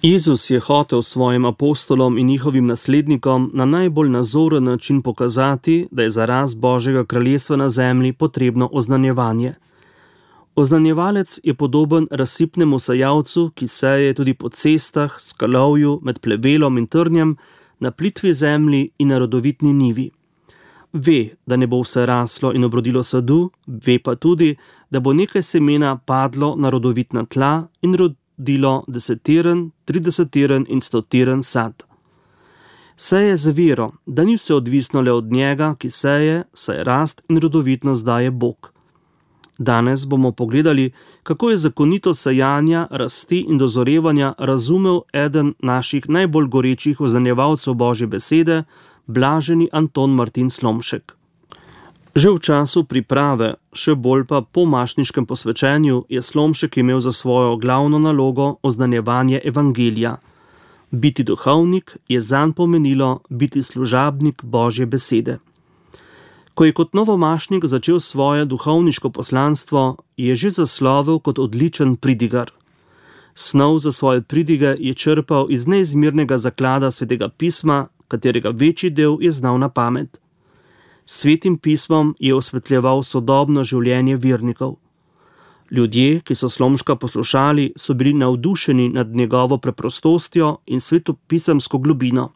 Jezus je hotel svojim apostolom in njihovim naslednikom na najbolj nazoren način pokazati, da je za rast Božjega kraljestva na zemlji potrebno oznanjevanje. Oznanjevalec je podoben razsipnemu sajalcu, ki seje tudi po cestah, skalovju, med plebelom in trnjem, na plitvi zemlji in na rodovitni nivi. Ve, da ne bo vse raslo in obrodilo sadu, ve pa tudi, da bo nekaj semena padlo na rodovitna tla in rodilo 10-tiren, 30-tiren in 100-tiren sad. Seje z vero, da ni vse odvisno le od njega, ki seje, saj rast in rodovitnost daje Bog. Danes bomo pogledali, kako je zakonito sejanja, rasti in dozorevanja razumel eden naših najbolj gorečih oznanjevalcev Božje besede, blaženi Anton Martin Slomšek. Že v času priprave, še bolj pa po mašniškem posvečenju, je Slomšek imel za svojo glavno nalogo oznanjevanje evangelija. Biti duhovnik je zanj pomenilo biti služabnik Božje besede. Ko je kot novomašnik začel svoje duhovniško poslanstvo, je že zaslovel kot odličen pridigar. Snov za svoje pridige je črpal iz neizmernega zaklada Svetega pisma, katerega večji del je znal na pamet. Svetim pismom je osvetljeval sodobno življenje vernikov. Ljudje, ki so Slomška poslušali, so bili navdušeni nad njegovo preprostostjo in svetopisemsko globino.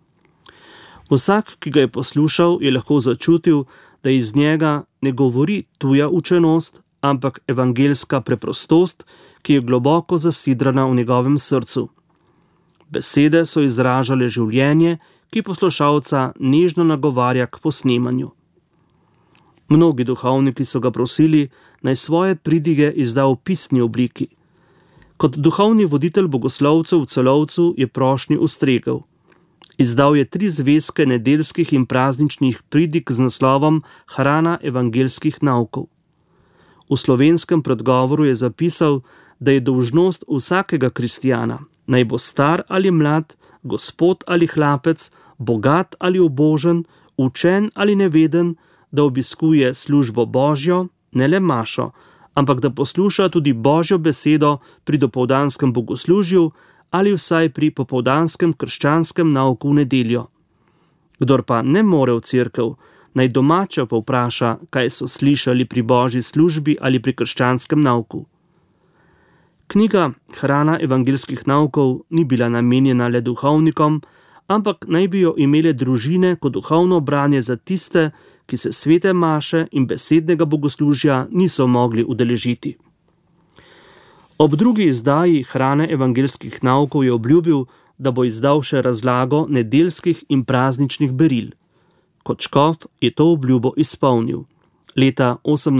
Vsak, ki ga je poslušal, je lahko začutil, da iz njega ne govori tuja učenost, ampak evangelska preprostost, ki je globoko zasidrana v njegovem srcu. Besede so izražale življenje, ki poslušalca nežno nagovarja k posnemanju. Mnogi duhovniki so ga prosili, naj svoje pridige izda v pisni obliki. Kot duhovni voditelj bogoslovcev v Celovcu je prošnji ustregel. Izdal je 3 zvezke nedeljskih in prazničnih pridig z naslovom Hrana evangelskih naukov. V slovenskem predgovoru je zapisal, da je dolžnost vsakega kristjana, naj bo star ali mlad, gospod ali hlapec, bogat ali ubožen, učen ali neveden, da obiskuje službo Božjo, ne le mašo, ampak da posluša tudi Božjo besedo pri dopoldanskem bogoslužju ali vsaj pri popoldanskem krščanskem nauku v nedeljo. Kdor pa ne more v cerkev, naj domača povpraša, kaj so slišali pri Božji službi ali pri krščanskem nauku. Knjiga Hrana evangelskih naukov ni bila namenjena le duhovnikom, ampak naj bi jo imele družine kot duhovno branje za tiste, ki se svete maše in besednega bogoslužja niso mogli udeležiti. Ob drugi izdaji Hrane evangelskih naukov je obljubil, da bo izdal še razlago nedeljskih in prazničnih beril. Kot škof je to obljubo izpolnil. Leta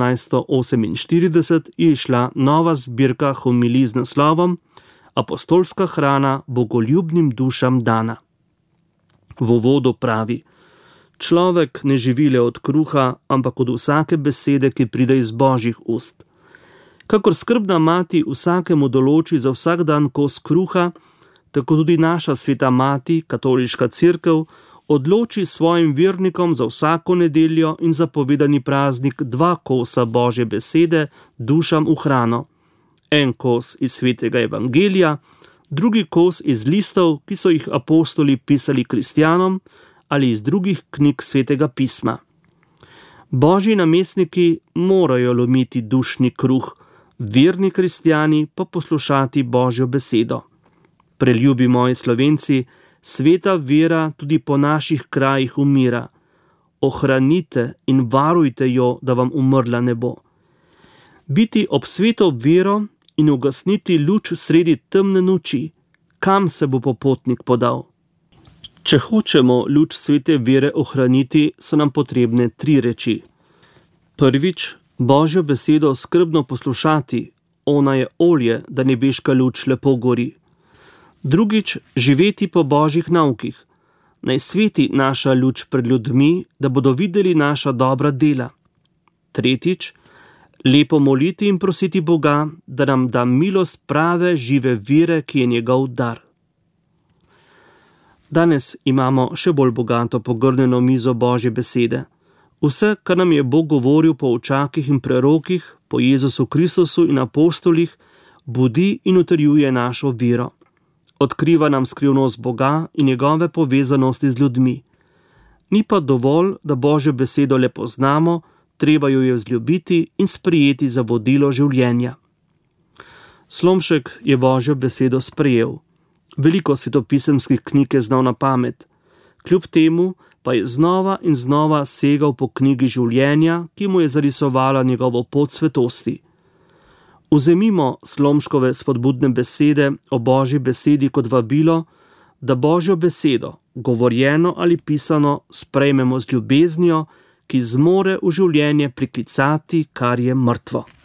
1848 je išla nova zbirka homilij z naslovom Apostolska hrana bogoljubnim dušam dana. V uvodu pravi: človek ne živi le od kruha, ampak od vsake besede, ki pride iz Božjih ust. Kakor skrbna mati vsakemu določi za vsak dan kos kruha, tako tudi naša sveta mati, katoliška cerkev, odloči svojim vernikom za vsako nedeljo in zapovedani praznik 2 kosa Božje besede dušam v hrano. En kos iz svetega evangelija, drugi kos iz listov, ki so jih apostoli pisali kristjanom, ali iz drugih knjig svetega pisma. Božji namestniki morajo lomiti dušni kruh, verni kristjani pa poslušati Božjo besedo. Preljubi moji Slovenci, sveta vera tudi po naših krajih umira. Ohranite in varujte jo, da vam umrla ne bo. Biti ob sveto vero in ugasniti luč sredi temne noči, kam se bo popotnik podal? Če hočemo luč svete vere ohraniti, so nam potrebne 3 reči. Prvič, Božjo besedo skrbno poslušati, ona je olje, da nebeška luč lepo gori. Drugič, živeti po Božjih naukih. Naj sveti naša luč pred ljudmi, da bodo videli naša dobra dela. Tretjič, lepo moliti in prositi Boga, da nam da milost prave, žive vere, ki je njegov dar. Danes imamo še bolj bogato pogrnjeno mizo Božje besede. Vse, kar nam je Bog govoril po očakih in prerokih, po Jezusu Kristusu in apostolih, budi in utrjuje našo vero. odkriva nam skrivnost Boga in njegove povezanosti z ljudmi. Ni pa dovolj, da Božjo besedo le poznamo, treba jo je vzljubiti in sprejeti za vodilo življenja. Slomšek je Božjo besedo sprejel. Veliko svetopisemskih knjig je znal na pamet. Kljub temu pa je znova in znova segal po knjigi življenja, ki mu je zarisovala njegovo pot svetosti. Vzemimo Slomškove spodbudne besede o Božji besedi kot vabilo, da Božjo besedo, govorjeno ali pisano, sprejmemo z ljubeznijo, ki zmore v življenje priklicati, kar je mrtvo.